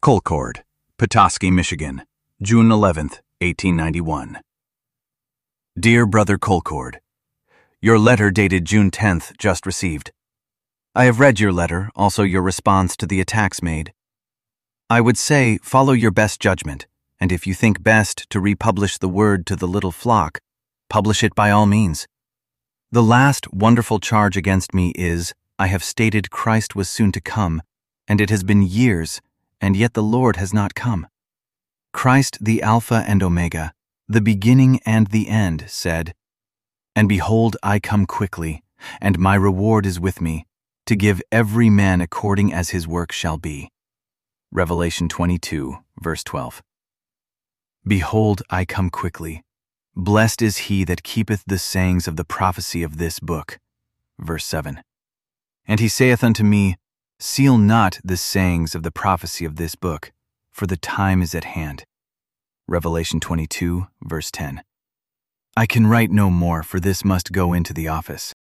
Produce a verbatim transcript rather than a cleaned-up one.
Colcord, Petoskey, Michigan, June eleventh, eighteen ninety-one. Dear Brother Colcord, your letter dated June tenth just received. I have read your letter, also your response to the attacks made. I would say follow your best judgment, and if you think best to republish the word to the little flock, publish it by all means. The last wonderful charge against me is, I have stated Christ was soon to come, and it has been years, and yet the Lord has not come. Christ, the Alpha and Omega, the beginning and the end, said, And behold, I come quickly, and my reward is with me, to give every man according as his work shall be. Revelation twenty-two, verse twelve. Behold, I come quickly. Blessed is he that keepeth the sayings of the prophecy of this book. Verse seven. And he saith unto me, Seal not the sayings of the prophecy of this book, for the time is at hand. Revelation twenty-two, verse ten. I can write no more, for this must go into the office.